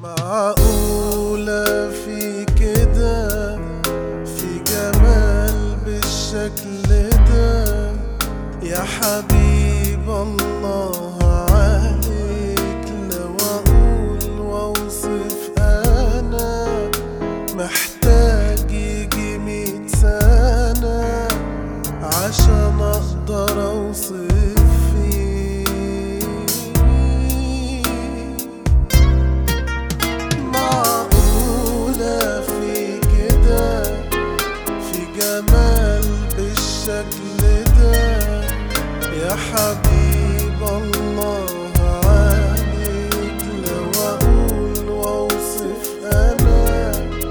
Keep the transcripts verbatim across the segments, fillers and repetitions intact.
معقولة في كده، في جمال بالشكل ده يا حبيب الله عليك؟ لو أقول وأوصف أنا محتاج يجي مية سنة عشان أقدر أوصف بالشكل ده يا حبيب الله عليك. لو أقول وأوصف أنا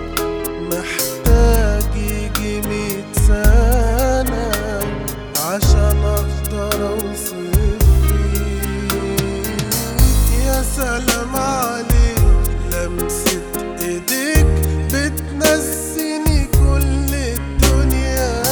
محتاج يجي مية سنة عشان أقدر أوصف فيك. يا سلام عليك، لمسة إيديك بتنسيني كل الدنيا،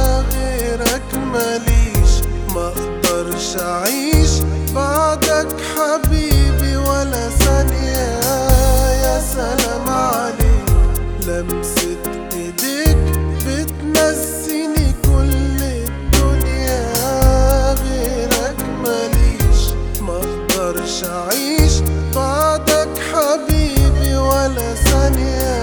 ماليش مقدرش أعيش بعدك حبيبي ولا ثانية. يا سلام عليك، لمسة إيديك بتنسيني كل الدنيا، غيرك ماليش مقدرش أعيش بعدك حبيبي ولا ثانية.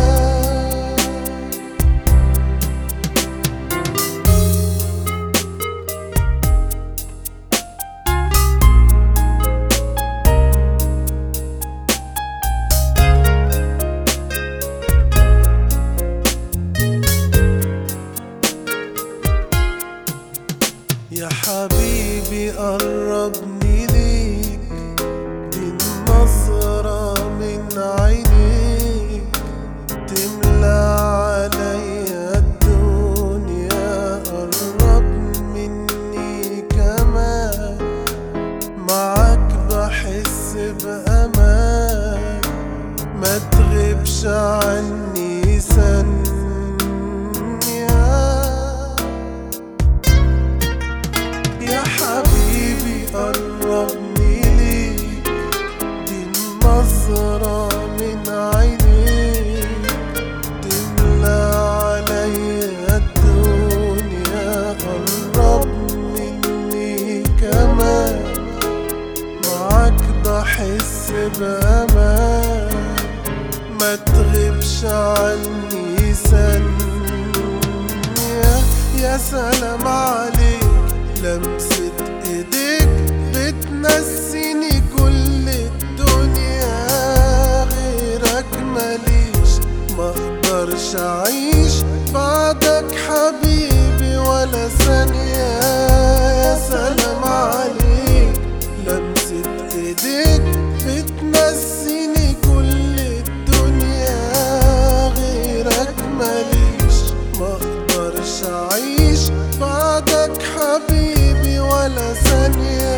يا حبيبي قربني ليك، دي النظرة من عينيك تملى عليا الدنيا. قرب مني كمان، معاك بحس بأمان، ما تغيبش عني ثانية. يا حبيبي قربني ليك، دي النظرة من عينيك تملى عليا الدنيا. قرب مني كمان، معاك بحس بأمان، ما تغيبش عني ثانية. يا سلام عليك، لمسة إيديك بتنسيني كل الدنيا، غيرك ماليش مقدرش أعيش بعدك حبيبي ولا ثانية. يا سلام عليك، لمسة إيديك بتنسيني كل الدنيا، غيرك ماليش مقدرش أعيش بعدك حبيبي ولا ثانية.